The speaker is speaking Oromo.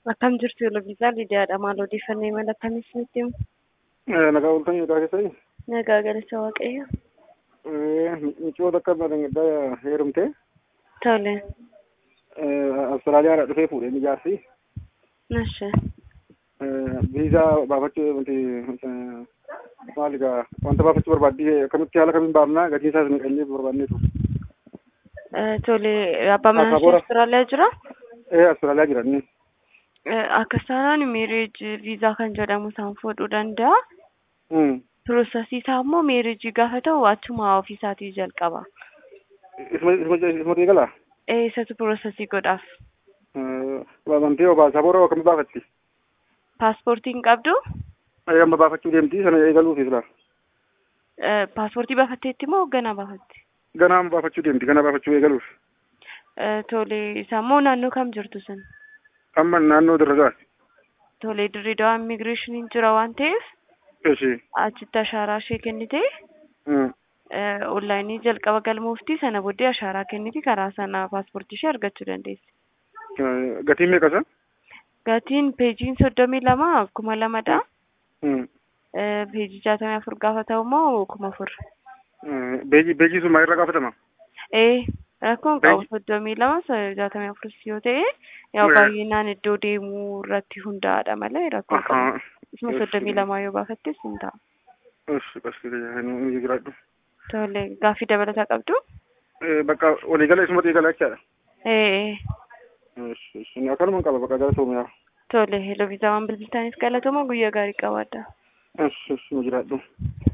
Akkam jirtu Lubbisaa Lidiyaadha. Maal odeeffannoo imala akkamiis nutti himu? Nagaa bultan yoo taasisanii. Nagaa galcha Waaqayyo. Michoota akka bareedaa heerumte. Tole. Awustiraaliyaadhaa dhufee fuudhee mijaarsi. Nasha. Viizaa baafachuu maal egaa wanta baafachuu barbaaddee akkamitti haala kamiin baafnaa gatiin isaas ni qanyee barbaanneetu. Tole abbaa manaa Awustiraaliyaa jira? Awustiraaliyaa jiran. Akka isaanaan meereeji viizaa kan jedhamu isaan fuudhuu danda'a. Piroosesii isaa immoo meereejii gaafa ta'u achuma ofiisaatii jalqaba. Isuma eegalaa? Isatu piroosesii godhaaf. Baafamtee baasaboora akkamii baafatti? Paaspoortiin qabdu? Amma baafachuu deemti sana eegaluufi sila. Paaspoortii baafatteetti moo ganaa baafatti? Ganaa baafachuu deemti, ganaa baafachuu eegaluuf. Tole isaa immoo naannoo kam jirtu sun? Amma naannoo Dirradaati. Tole Dirreedawaa immigireeshiniin jira waan ta'eef. Eshi. Achitti ashaaraa ishee kennite. Onlaayinii jalqaba galmoofti sana booddee ashaaraa kenniti karaa sana paaspoortii ishee argachuu dandeessi. Gatiin meeqasa? Gatiin peejiin 32 2,000dha. Peejii 64 gaafa ta'u immoo 4,000. Beejii sun maalirraa gaafatama? Rakkoon qabu 32 64 yoo ta'e yaa baay'inaan iddoo deemuu irratti hundaa'aadha malee rakkoon qabu. Isuma 32 yoo baafattes hin ta'a. Ni jiraadhu. Tole gaaffii dabalataa qabdu? Bakka waliigala isuma eegala jechaadha. Akkanuma qaba bakka gara Soomiyaa. Tole Lubbisaa waan bilbiltaniif galatooma guyyaa gaarii qabaadha. Ni jiraadhu.